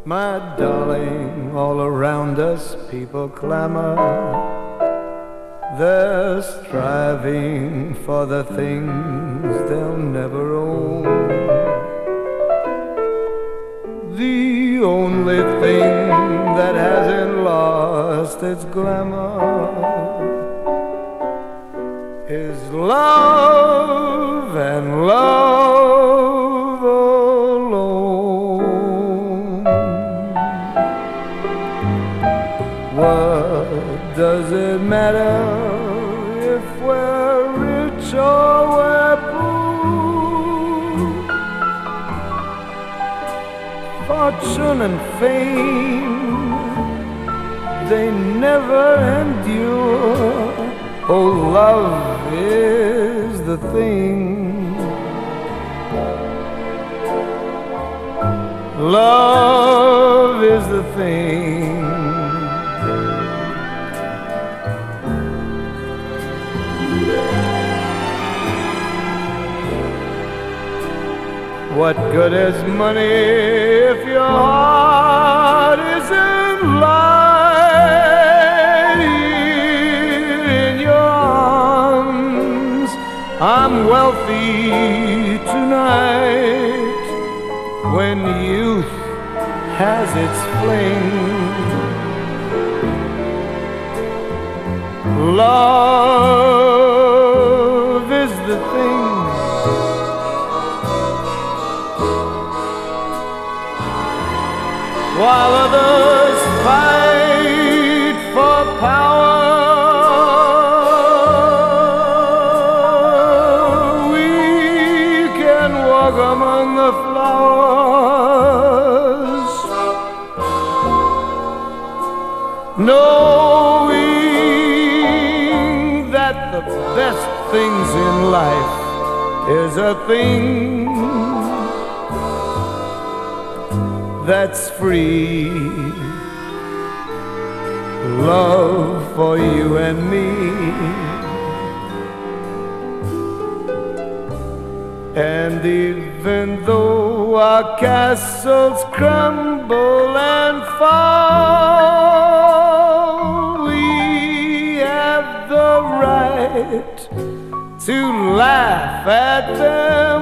My darling, all around us people clamor. They're striving for the things they'll never own. The only thing that hasn't lost its glamour is love, and love alone. What does it matter if we're rich or we're poor? Fortune and fame, they never endure. Oh, love is the thing. Love is the thing. What good is money if your heart isn't lying in your arms? I'm wealthy tonight when youth has its fling. Love is the thing. While others fight for power, we can walk among the flowers, knowing that the best things in life is a thing that's free. Love for you and me. And even though our castles crumble and fall, we have the right to laugh at them